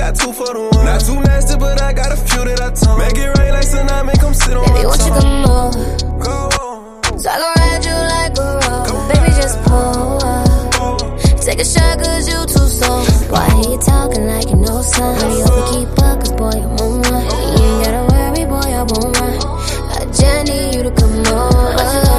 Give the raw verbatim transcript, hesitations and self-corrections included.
got two for the one. Not too nasty, but I got a few that I told. Make it rain like tsunami, come sit on Baby, my won't you tongue. come over? Go on. So I gon' ride you like a rover. Baby, just pull up. Take a shot cause you too soft. Why you talking like you know something? Hurry up and keep up cause boy, I'm on one. You ain't gotta worry, boy, I won't run. I just need you to come over.